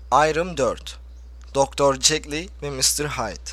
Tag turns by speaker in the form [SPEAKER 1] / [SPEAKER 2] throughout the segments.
[SPEAKER 1] Ayrım 4. Doktor Jekyll ve Mr. Hyde.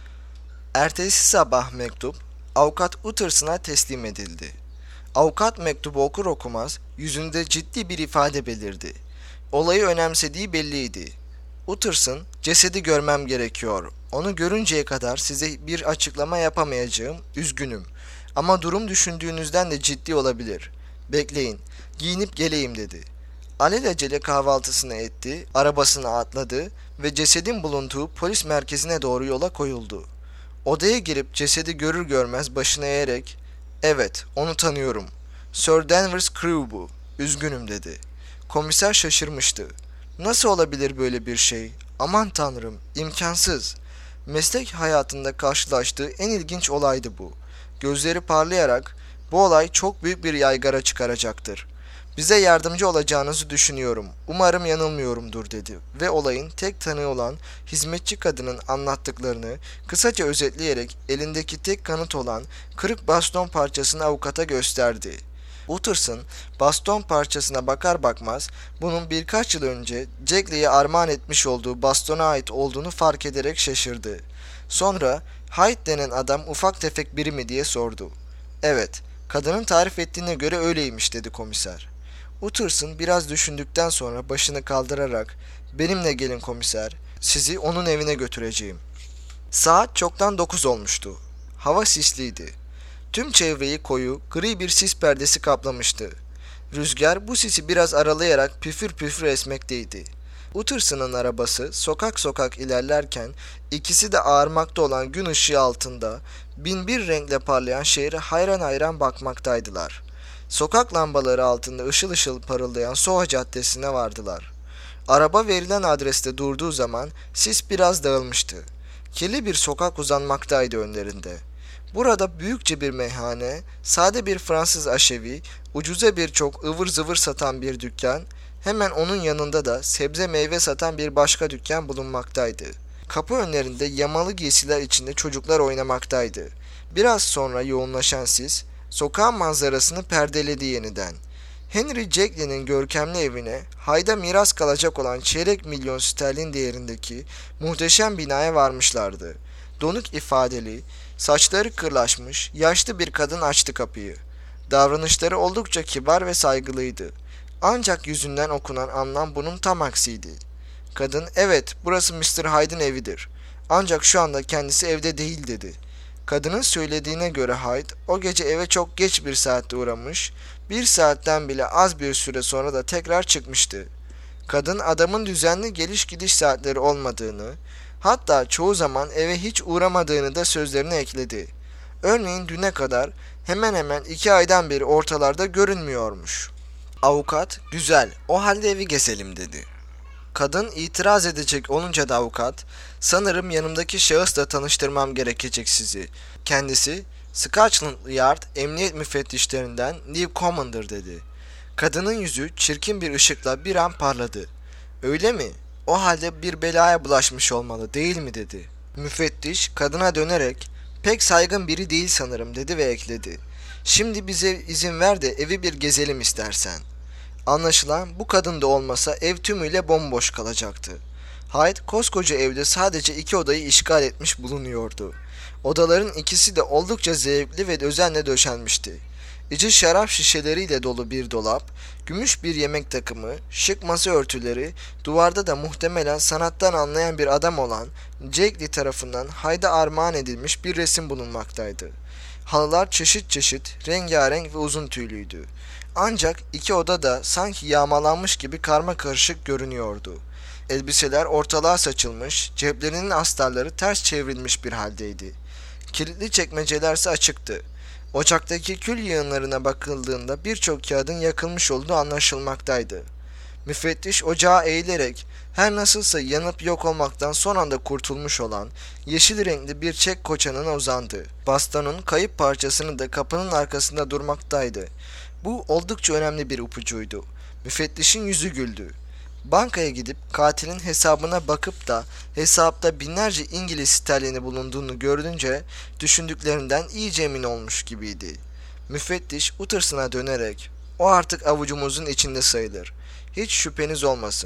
[SPEAKER 1] Ertesi sabah mektup avukat Utterson'a teslim edildi. Avukat mektubu okur okumaz yüzünde ciddi bir ifade belirdi. Olayı önemsediği belliydi. Utterson, cesedi görmem gerekiyor. Onu görünceye kadar size bir açıklama yapamayacağım, üzgünüm. Ama durum düşündüğünüzden de ciddi olabilir. Bekleyin, giyinip geleyim dedi. Alelacele kahvaltısını etti, arabasına atladı ve cesedin bulunduğu polis merkezine doğru yola koyuldu. Odaya girip cesedi görür görmez başını eğerek "Evet, onu tanıyorum. Sir Danvers Crewe bu. Üzgünüm." dedi. Komiser şaşırmıştı. Nasıl olabilir böyle bir şey? Aman tanrım, imkansız. Meslek hayatında karşılaştığı en ilginç olaydı bu. Gözleri parlayarak bu olay çok büyük bir yaygara çıkaracaktır. Bize yardımcı olacağınızı düşünüyorum. Umarım yanılmıyorumdur dedi ve olayın tek tanığı olan hizmetçi kadının anlattıklarını kısaca özetleyerek elindeki tek kanıt olan kırık baston parçasını avukata gösterdi. Utterson baston parçasına bakar bakmaz bunun birkaç yıl önce Jekyll'e armağan etmiş olduğu bastona ait olduğunu fark ederek şaşırdı. Sonra Hyde denen adam ufak tefek biri mi diye sordu. Evet, kadının tarif ettiğine göre öyleymiş dedi komiser. Utterson biraz düşündükten sonra başını kaldırarak benimle gelin komiser, sizi onun evine götüreceğim. Saat çoktan 9 olmuştu. Hava sisliydi. Tüm çevreyi koyu, gri bir sis perdesi kaplamıştı. Rüzgar bu sisi biraz aralayarak püfür püfür esmekteydi. Utterson'ın arabası sokak sokak ilerlerken ikisi de ağarmakta olan gün ışığı altında binbir renkle parlayan şehre hayran hayran bakmaktaydılar. Sokak lambaları altında ışıl ışıl parıldayan Soho Caddesi'ne vardılar. Araba verilen adreste durduğu zaman sis biraz dağılmıştı. Kirli bir sokak uzanmaktaydı önlerinde. Burada büyükçe bir meyhane, sade bir Fransız aşevi, ucuza birçok ıvır zıvır satan bir dükkan, hemen onun yanında da sebze meyve satan bir başka dükkan bulunmaktaydı. Kapı önlerinde yamalı giysiler içinde çocuklar oynamaktaydı. Biraz sonra yoğunlaşan sis, sokağın manzarasını perdeledi yeniden. Henry Jackley'nin görkemli evine, Hyde'a miras kalacak olan çeyrek milyon sterlin değerindeki muhteşem binaya varmışlardı. Donuk ifadeli, saçları kırlaşmış, yaşlı bir kadın açtı kapıyı. Davranışları oldukça kibar ve saygılıydı. Ancak yüzünden okunan anlam bunun tam aksiydi. Kadın, evet, burası Mr. Hyde'ın evidir. Ancak şu anda kendisi evde değil dedi. Kadının söylediğine göre Hyde, o gece eve çok geç bir saatte uğramış, bir saatten bile az bir süre sonra da tekrar çıkmıştı. Kadın adamın düzenli geliş gidiş saatleri olmadığını, hatta çoğu zaman eve hiç uğramadığını da sözlerine ekledi. Örneğin düne kadar hemen hemen 2 aydan beri ortalarda görünmüyormuş. Avukat, güzel, o halde evi gezelim dedi. Kadın itiraz edecek olunca da avukat, sanırım yanımdaki şahısla tanıştırmam gerekecek sizi. Kendisi, Scotland Yard emniyet müfettişlerinden Liv Common'dır dedi. Kadının yüzü çirkin bir ışıkla bir an parladı. Öyle mi? O halde bir belaya bulaşmış olmalı değil mi dedi. Müfettiş kadına dönerek pek saygın biri değil sanırım dedi ve ekledi. Şimdi bize izin ver de evi bir gezelim istersen. Anlaşılan bu kadın da olmasa ev tümüyle bomboş kalacaktı. Hyde koskoca evde sadece 2 odayı işgal etmiş bulunuyordu. Odaların ikisi de oldukça zevkli ve özenle döşenmişti. İçi şarap şişeleriyle dolu bir dolap, gümüş bir yemek takımı, şık masa örtüleri, duvarda da muhtemelen sanattan anlayan bir adam olan Jekyll tarafından Hyde'a armağan edilmiş bir resim bulunmaktaydı. Halılar çeşit çeşit, rengarenk ve uzun tüylüydü. Ancak 2 oda da sanki yağmalanmış gibi karmakarışık görünüyordu. Elbiseler ortalığa saçılmış, ceplerinin astarları ters çevrilmiş bir haldeydi. Kilitli çekmecelerse açıktı. Ocaktaki kül yığınlarına bakıldığında birçok kağıdın yakılmış olduğu anlaşılmaktaydı. Müfettiş ocağa eğilerek her nasılsa yanıp yok olmaktan son anda kurtulmuş olan yeşil renkli bir çek koçanına uzandı. Bastonun kayıp parçasını da kapının arkasında durmaktaydı. Bu oldukça önemli bir ipucuydu. Müfettişin yüzü güldü. Bankaya gidip katilin hesabına bakıp da hesapta binlerce İngiliz sterlini bulunduğunu görünce düşündüklerinden iyice emin olmuş gibiydi. Müfettiş Utterson'a dönerek o artık avucumuzun içinde sayılır. Hiç şüpheniz olmasın.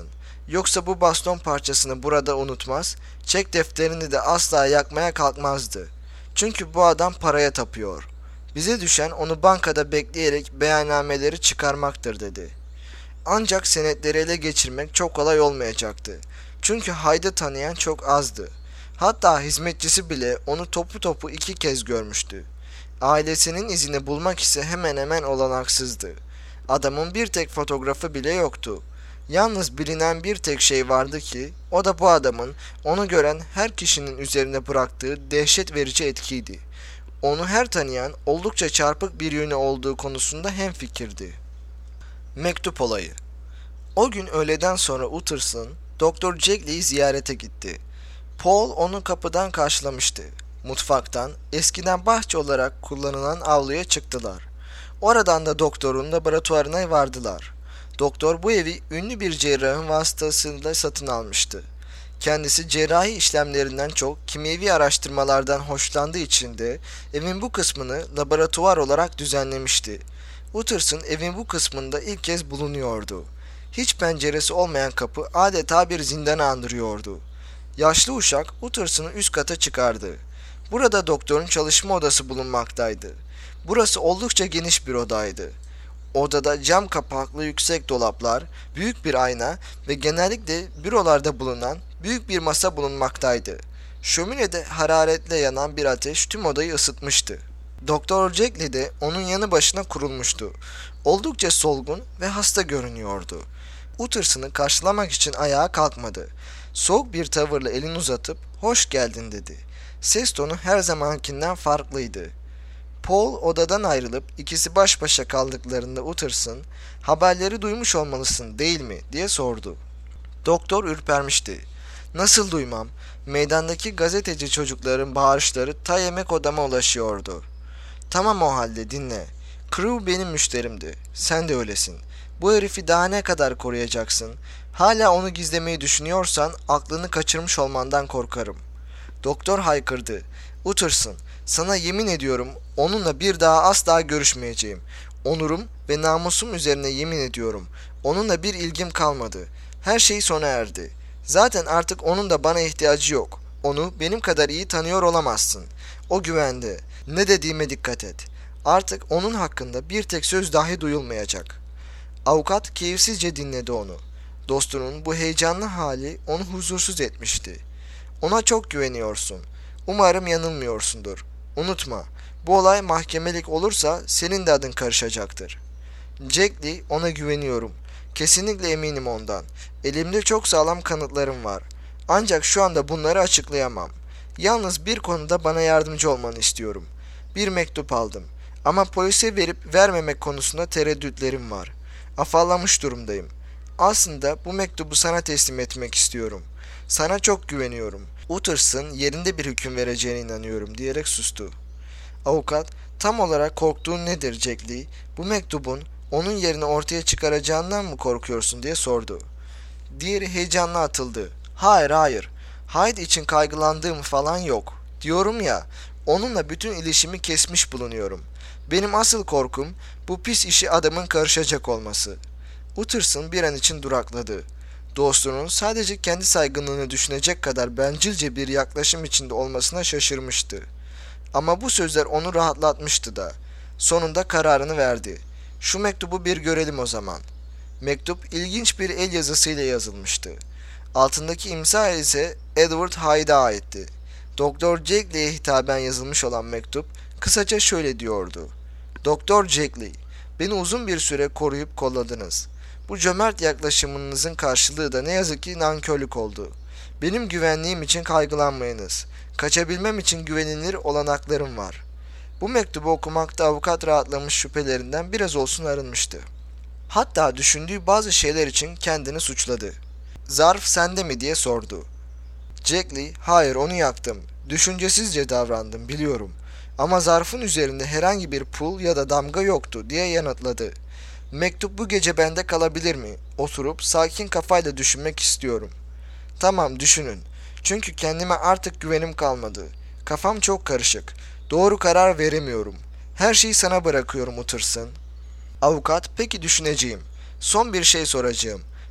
[SPEAKER 1] Yoksa bu baston parçasını burada unutmaz, çek defterini de asla yakmaya kalkmazdı. Çünkü bu adam paraya tapıyor. Bize düşen onu bankada bekleyerek beyannameleri çıkarmaktır dedi. Ancak senetleri ele geçirmek çok kolay olmayacaktı. Çünkü Hyde'ı tanıyan çok azdı. Hatta hizmetçisi bile onu topu topu 2 kez görmüştü. Ailesinin izini bulmak ise hemen hemen olanaksızdı. Adamın bir tek fotoğrafı bile yoktu. Yalnız bilinen bir tek şey vardı ki, o da bu adamın onu gören her kişinin üzerine bıraktığı dehşet verici etkiydi. Onu her tanıyan oldukça çarpık bir yönü olduğu konusunda hemfikirdi. Mektup olayı. O gün öğleden sonra Utterson, Doktor Jekyll'i ziyarete gitti. Paul onu kapıdan karşılamıştı. Mutfaktan, eskiden bahçe olarak kullanılan avluya çıktılar. Oradan da doktorun laboratuvarına vardılar. Doktor bu evi ünlü bir cerrahın vasıtasıyla satın almıştı. Kendisi cerrahi işlemlerinden çok kimyevi araştırmalardan hoşlandığı için de evin bu kısmını laboratuvar olarak düzenlemişti. Utterson evin bu kısmında ilk kez bulunuyordu. Hiç penceresi olmayan kapı adeta bir zindana andırıyordu. Yaşlı uşak Utterson'u üst kata çıkardı. Burada doktorun çalışma odası bulunmaktaydı. Burası oldukça geniş bir odaydı. Odada cam kapaklı yüksek dolaplar, büyük bir ayna ve genellikle bürolarda bulunan büyük bir masa bulunmaktaydı. Şöminede hararetle yanan bir ateş tüm odayı ısıtmıştı. Doktor Jekyll de onun yanı başına kurulmuştu. Oldukça solgun ve hasta görünüyordu. Utterson'ı karşılamak için ayağa kalkmadı. Soğuk bir tavırla elini uzatıp "Hoş geldin" dedi. Ses tonu her zamankinden farklıydı. Paul odadan ayrılıp ikisi baş başa kaldıklarında Utterson, "Haberleri duymuş olmalısın, değil mi?" diye sordu. Doktor ürpermişti. "Nasıl duymam? Meydandaki gazeteci çocukların bağırışları ta yemek odama ulaşıyordu." "Tamam, o halde dinle. Crew benim müşterimdi. Sen de öylesin. Bu herifi daha ne kadar koruyacaksın? Hala onu gizlemeyi düşünüyorsan aklını kaçırmış olmandan korkarım." Doktor haykırdı. "Utterson, sana yemin ediyorum onunla bir daha asla görüşmeyeceğim. Onurum ve namusum üzerine yemin ediyorum. Onunla bir ilgim kalmadı. Her şey sona erdi. Zaten artık onun da bana ihtiyacı yok. Onu benim kadar iyi tanıyor olamazsın. O güvende. Ne dediğime dikkat et. Artık onun hakkında bir tek söz dahi duyulmayacak." Avukat keyifsizce dinledi onu. Dostunun bu heyecanlı hali onu huzursuz etmişti. "Ona çok güveniyorsun. Umarım yanılmıyorsundur. Unutma, bu olay mahkemelik olursa senin de adın karışacaktır." "Jekyll, ona güveniyorum. Kesinlikle eminim ondan. Elimde çok sağlam kanıtlarım var. Ancak şu anda bunları açıklayamam. Yalnız bir konuda bana yardımcı olmanı istiyorum. Bir mektup aldım. Ama polise verip vermemek konusunda tereddütlerim var. Afallamış durumdayım. Aslında bu mektubu sana teslim etmek istiyorum. Sana çok güveniyorum. Utterson yerinde bir hüküm vereceğine inanıyorum" diyerek sustu. Avukat, "Tam olarak korktuğun nedir Jekyll? Bu mektubun onun yerini ortaya çıkaracağından mı korkuyorsun?" diye sordu. Diğeri heyecanla atıldı. "Hayır, hayır. Hyde için kaygılandığım falan yok. Diyorum ya, onunla bütün ilişimi kesmiş bulunuyorum. Benim asıl korkum bu pis işi adamın karışacak olması." Utterson bir an için durakladı. Dostunun sadece kendi saygınlığını düşünecek kadar bencilce bir yaklaşım içinde olmasına şaşırmıştı. Ama bu sözler onu rahatlatmıştı da. Sonunda kararını verdi. "Şu mektubu bir görelim o zaman." Mektup ilginç bir el yazısıyla yazılmıştı. Altındaki imza ise Edward Hyde'a aitti. Doktor Jekyll'e hitaben yazılmış olan mektup kısaca şöyle diyordu: "Doktor Jekyll, beni uzun bir süre koruyup kolladınız. Bu cömert yaklaşımınızın karşılığı da ne yazık ki nankörlük oldu. Benim güvenliğim için kaygılanmayınız. Kaçabilmem için güvenilir olanaklarım var." Bu mektubu okumakta avukat rahatlamış, şüphelerinden biraz olsun arınmıştı. Hatta düşündüğü bazı şeyler için kendini suçladı. "Zarf sende mi?" diye sordu. Jekyll, "Hayır, onu yaktım. Düşüncesizce davrandım, biliyorum. Ama zarfın üzerinde herhangi bir pul ya da damga yoktu" diye yanıtladı. "Mektup bu gece bende kalabilir mi? Oturup sakin kafayla düşünmek istiyorum." "Tamam, düşünün. Çünkü kendime artık güvenim kalmadı. Kafam çok karışık. Doğru karar veremiyorum. Her şeyi sana bırakıyorum Utterson." Avukat, "Peki, düşüneceğim. Son bir şey soracağım.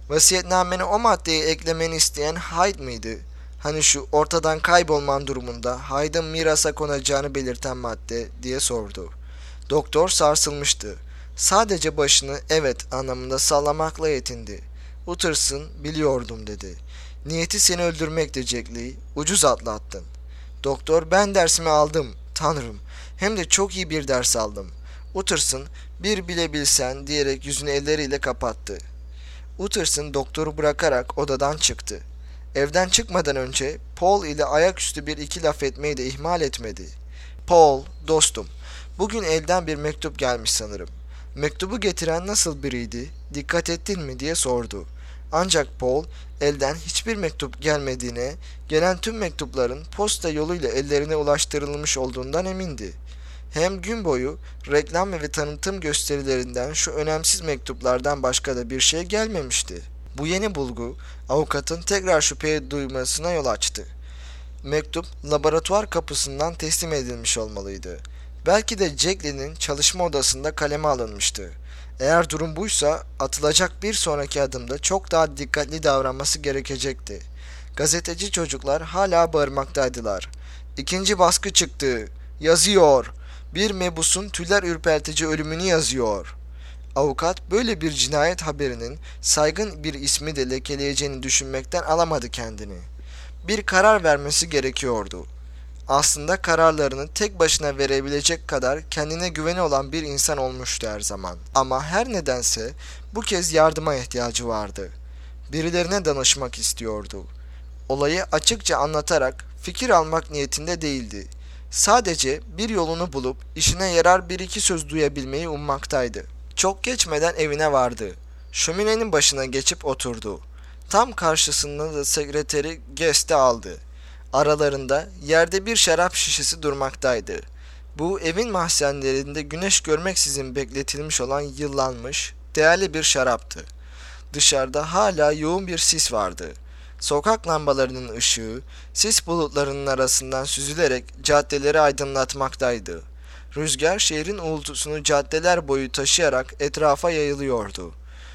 [SPEAKER 1] Vasiyetnamene o maddeyi eklemeni isteyen Hyde mıydı? Hani şu ortadan kaybolman durumunda Hyde'ın mirasa konacağını belirten madde diye sordu. Doktor sarsılmıştı. Sadece başını evet anlamında sallamakla yetindi. Utterson biliyordum dedi. Niyeti seni öldürmekti Jack Lee. Ucuz atlattın. Doktor ben dersimi aldım. Tanrım. Hem de çok iyi bir ders aldım. Utterson bir bile bilsen diyerek yüzünü elleriyle kapattı. Utterson doktoru bırakarak odadan çıktı. Evden çıkmadan önce Paul ile ayaküstü bir iki laf etmeyi de ihmal etmedi. Paul, dostum, bugün elden bir mektup gelmiş sanırım. Mektubu getiren nasıl biriydi, dikkat ettin mi diye sordu. Ancak Paul, elden hiçbir mektup gelmediğine, gelen tüm mektupların posta yoluyla ellerine ulaştırılmış olduğundan emindi. Hem gün boyu reklam ve tanıtım gösterilerinden şu önemsiz mektuplardan başka da bir şey gelmemişti. Bu yeni bulgu avukatın tekrar şüpheye duymasına yol açtı. Mektup laboratuvar kapısından teslim edilmiş olmalıydı. Belki de Jack Lee'nin çalışma odasında kaleme alınmıştı. Eğer durum buysa atılacak bir sonraki adımda çok daha dikkatli davranması gerekecekti. Gazeteci çocuklar hala bağırmaktaydılar. İkinci baskı çıktı. Yazıyor. Bir mebusun tüyler ürpertici ölümünü yazıyor. Avukat böyle bir cinayet haberinin saygın bir ismi de lekeleyeceğini düşünmekten alamadı kendini. Bir karar vermesi gerekiyordu. Aslında kararlarını tek başına verebilecek kadar kendine güveni olan bir insan olmuştu her zaman. Ama her nedense bu kez yardıma ihtiyacı vardı. Birilerine danışmak istiyordu. Olayı açıkça anlatarak fikir almak niyetinde değildi. Sadece bir yolunu bulup işine yarar bir iki söz duyabilmeyi ummaktaydı. Çok geçmeden evine vardı. Şöminenin başına geçip oturdu. Tam karşısında da sekreteri Guest'i aldı. Aralarında yerde bir şarap şişesi durmaktaydı. Bu evin mahzenlerinde güneş görmeksizin bekletilmiş olan yıllanmış, değerli bir şaraptı. Dışarıda hala yoğun bir sis vardı. Sokak lambalarının ışığı, sis bulutlarının arasından süzülerek caddeleri aydınlatmaktaydı. Rüzgar şehrin uğultusunu caddeler boyu taşıyarak etrafa yayılıyordu.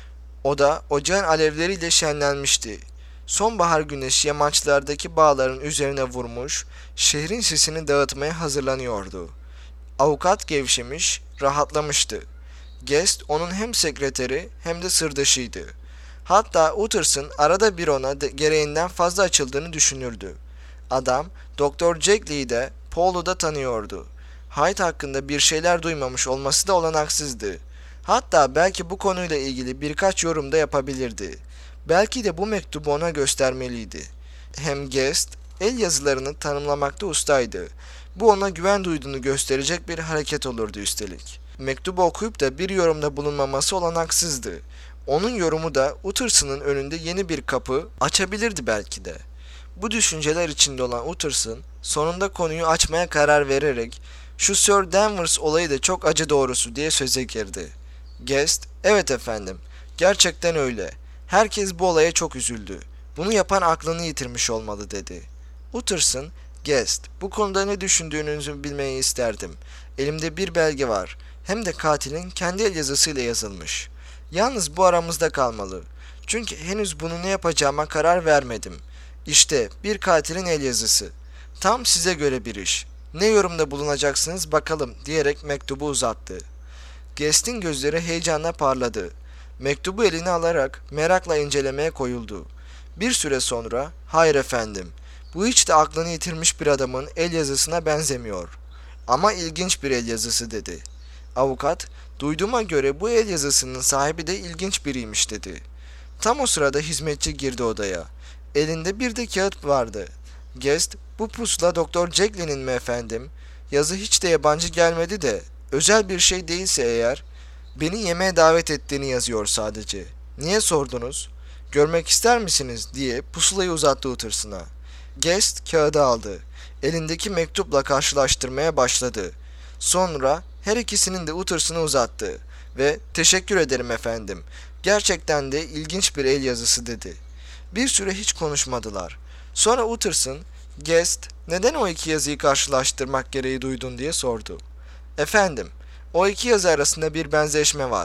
[SPEAKER 1] Oda ocağın alevleriyle şenlenmişti. Sonbahar güneşi yamaçlardaki bağların üzerine vurmuş, şehrin sisini dağıtmaya hazırlanıyordu. Avukat gevşemiş, rahatlamıştı. Guest onun hem sekreteri hem de sırdaşıydı. Hatta Utterson arada bir ona gereğinden fazla açıldığını düşünürdü. Adam, Doktor Jack Lee'yi de Paul'u da tanıyordu. Hyde hakkında bir şeyler duymamış olması da olanaksızdı. Hatta belki bu konuyla ilgili birkaç yorum da yapabilirdi. Belki de bu mektubu ona göstermeliydi. Hem Guest, el yazılarını tanımlamakta ustaydı. Bu ona güven duyduğunu gösterecek bir hareket olurdu üstelik. Mektubu okuyup da bir yorumda bulunmaması olanaksızdı. Onun yorumu da Utterson'ın önünde yeni bir kapı açabilirdi belki de. Bu düşünceler içinde olan Utterson sonunda konuyu açmaya karar vererek "Şu Sir Danvers olayı da çok acı doğrusu" diye söze girdi. Guest, "Evet efendim, gerçekten öyle. Herkes bu olaya çok üzüldü. Bunu yapan aklını yitirmiş olmalı" dedi. Utterson, "Guest, bu konuda ne düşündüğünüzü bilmeyi isterdim. Elimde bir belge var. Hem de katilin kendi el yazısıyla yazılmış. Yalnız bu aramızda kalmalı. Çünkü henüz bunu ne yapacağıma karar vermedim. İşte bir katilin el yazısı. Tam size göre bir iş. Ne yorumda bulunacaksınız bakalım" diyerek mektubu uzattı. Guest'in gözleri heyecanla parladı. Mektubu eline alarak merakla incelemeye koyuldu. Bir süre sonra, "Hayır efendim, bu hiç de aklını yitirmiş bir adamın el yazısına benzemiyor. Ama ilginç bir el yazısı" dedi. Avukat, "Duyduğuma göre bu el yazısının sahibi de ilginç biriymiş" dedi. Tam o sırada hizmetçi girdi odaya. Elinde bir de kağıt vardı. Guest, "Bu pusula Doktor Jack Lee'nin mi efendim? Yazı hiç de yabancı gelmedi de, özel bir şey değilse eğer, beni yemeğe davet ettiğini yazıyor sadece. Niye sordunuz? Görmek ister misiniz?" diye pusulayı uzattı Utterson'a. Guest kağıdı aldı. Elindeki mektupla karşılaştırmaya başladı. Sonra her ikisinin de Utterson'a uzattı ve "Teşekkür ederim efendim. Gerçekten de ilginç bir el yazısı" dedi. Bir süre hiç konuşmadılar. Sonra Utterson, "Guest, neden o iki yazıyı karşılaştırmak gereği duydun?" diye sordu. "Efendim, o iki yazı arasında bir benzeşme var.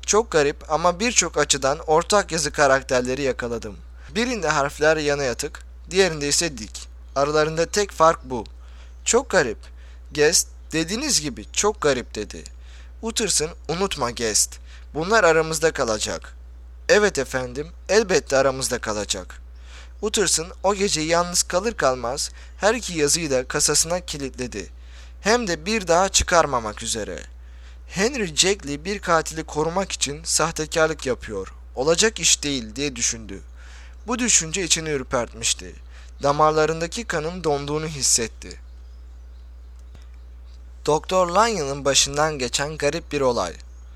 [SPEAKER 1] Çok garip ama birçok açıdan ortak yazı karakterleri yakaladım. Birinde harfler yana yatık, diğerinde ise dik. Aralarında tek fark bu. Çok garip. Guest, dediğiniz gibi çok garip dedi. Utterson, unutma Guest. Bunlar aramızda kalacak. Evet efendim, elbette aramızda kalacak. Utterson o gece yalnız kalır kalmaz her iki yazıyı da kasasına kilitledi. Hem de bir daha çıkarmamak üzere. Henry Jackley bir katili korumak için sahtekarlık yapıyor. Olacak iş değil diye düşündü. Bu düşünce içini ürpertmişti. Damarlarındaki kanın donduğunu hissetti. Doktor Lyon'ın başından geçen garip bir olay.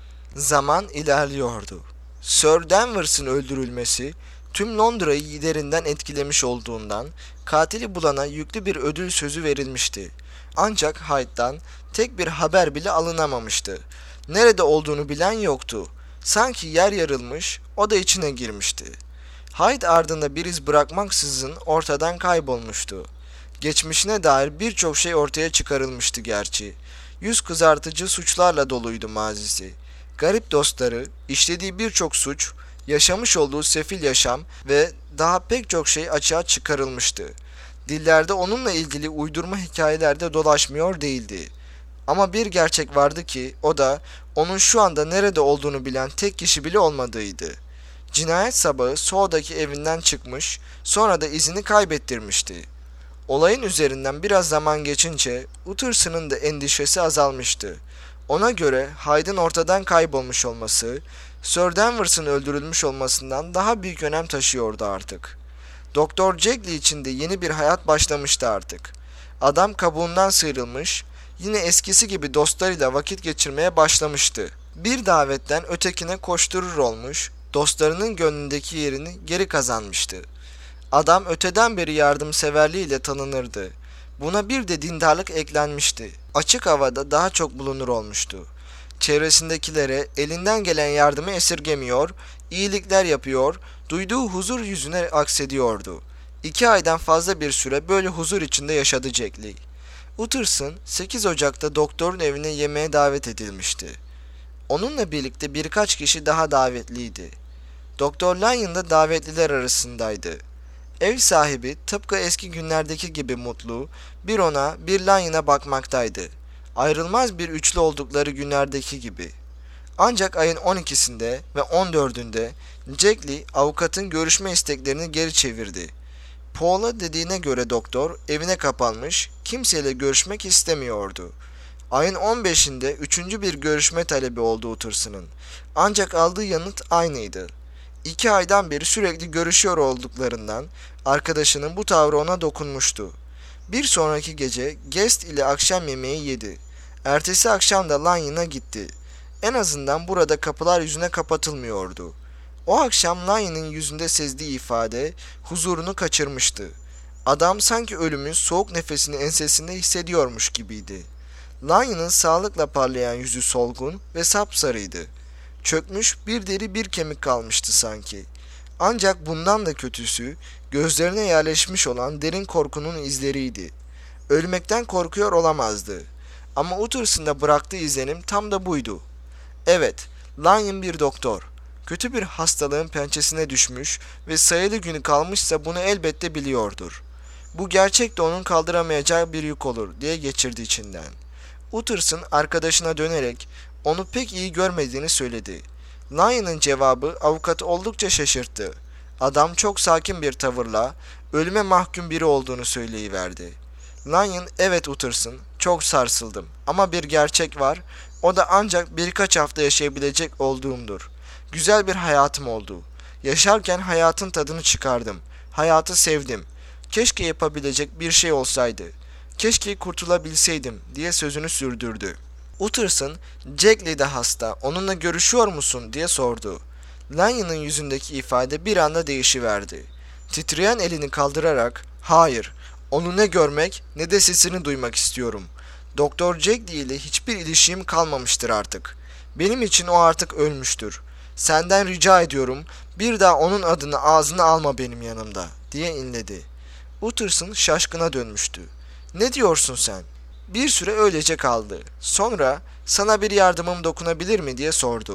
[SPEAKER 1] Zaman ilerliyordu. Sir Danvers'ın öldürülmesi tüm Londra'yı derinden etkilemiş olduğundan katili bulana yüklü bir ödül sözü verilmişti. Ancak Hyde'dan tek bir haber bile alınamamıştı. Nerede olduğunu bilen yoktu. Sanki yer yarılmış, o da içine girmişti. Hyde ardında bir iz bırakmaksızın ortadan kaybolmuştu. Geçmişine dair birçok şey ortaya çıkarılmıştı gerçi. Yüz kızartıcı suçlarla doluydu mazisi. Garip dostları, işlediği birçok suç, yaşamış olduğu sefil yaşam ve daha pek çok şey açığa çıkarılmıştı. Dillerde onunla ilgili uydurma hikayeler de dolaşmıyor değildi. Ama bir gerçek vardı ki o da onun şu anda nerede olduğunu bilen tek kişi bile olmadığıydı. Cinayet sabahı Soho'daki evinden çıkmış, sonra da izini kaybettirmişti. Olayın üzerinden biraz zaman geçince Utterson'ın da endişesi azalmıştı. Ona göre Hyde'ın ortadan kaybolmuş olması, Sir Danvers'ın öldürülmüş olmasından daha büyük önem taşıyordu artık. Doktor Jackley için de yeni bir hayat başlamıştı artık. Adam kabuğundan sıyrılmış, yine eskisi gibi dostlarıyla vakit geçirmeye başlamıştı. Bir davetten ötekine koşturur olmuş, dostlarının gönlündeki yerini geri kazanmıştı. Adam öteden beri yardımseverliğiyle tanınırdı. Buna bir de dindarlık eklenmişti. Açık havada daha çok bulunur olmuştu. Çevresindekilere elinden gelen yardımı esirgemiyor, iyilikler yapıyor, duyduğu huzur yüzüne aksediyordu. 2 aydan fazla bir süre böyle huzur içinde yaşadı Jackley. Utterson 8 Ocak'ta doktorun evine yemeğe davet edilmişti. Onunla birlikte birkaç kişi daha davetliydi. Doktor Lyon da davetliler arasındaydı. Ev sahibi tıpkı eski günlerdeki gibi mutlu, bir ona bir Lyon'a bakmaktaydı. Ayrılmaz bir üçlü oldukları günlerdeki gibi. Ancak ayın 12'sinde ve 14'ünde Jackley avukatın görüşme isteklerini geri çevirdi. Paul'a dediğine göre doktor evine kapanmış, kimseyle görüşmek istemiyordu. Ayın 15'inde üçüncü bir görüşme talebi oldu Utterson'ın. Ancak aldığı yanıt aynıydı. 2 aydan beri sürekli görüşüyor olduklarından arkadaşının bu tavrı ona dokunmuştu. Bir sonraki gece Guest ile akşam yemeği yedi. Ertesi akşam da Lyon'a gitti. En azından burada kapılar yüzüne kapatılmıyordu. O akşam Lyon'ın yüzünde sezdiği ifade huzurunu kaçırmıştı. Adam sanki ölümün soğuk nefesini ensesinde hissediyormuş gibiydi. Lyon'ın sağlıkla parlayan yüzü solgun ve sapsarıydı. Çökmüş bir deri bir kemik kalmıştı sanki. Ancak bundan da kötüsü gözlerine yerleşmiş olan derin korkunun izleriydi. Ölmekten korkuyor olamazdı. Ama Utterson'da bıraktığı izlenim tam da buydu. Evet, Lyon bir doktor. Kötü bir hastalığın pençesine düşmüş ve sayılı günü kalmışsa bunu elbette biliyordur. Bu gerçek de onun kaldıramayacağı bir yük olur diye geçirdi içinden. Utterson arkadaşına dönerek onu pek iyi görmediğini söyledi. Lyon'ın cevabı avukatı oldukça şaşırttı. Adam çok sakin bir tavırla ölüme mahkum biri olduğunu söyleyiverdi. Lyon, evet Utterson, çok sarsıldım ama bir gerçek var, o da ancak birkaç hafta yaşayabilecek olduğumdur. Güzel bir hayatım oldu. Yaşarken hayatın tadını çıkardım. Hayatı sevdim. Keşke yapabilecek bir şey olsaydı. Keşke kurtulabilseydim diye sözünü sürdürdü. Utterson, Jackley de hasta, onunla görüşüyor musun diye sordu. Lyon'ın yüzündeki ifade bir anda değişiverdi. Titreyen elini kaldırarak, hayır, onu ne görmek ne de sesini duymak istiyorum. Doktor Jackley ile hiçbir ilişkim kalmamıştır artık. Benim için o artık ölmüştür. Senden rica ediyorum, bir daha onun adını ağzına alma benim yanımda, diye inledi. Utterson şaşkına dönmüştü. Ne diyorsun sen? Bir süre öylece kaldı. Sonra sana bir yardımım dokunabilir mi diye sordu.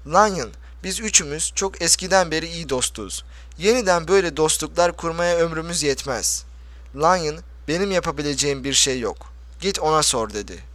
[SPEAKER 1] Lanyon, biz üçümüz çok eskiden beri iyi dostuz. Yeniden böyle dostluklar kurmaya ömrümüz yetmez. Lanyon, benim yapabileceğim bir şey yok. Git ona sor dedi.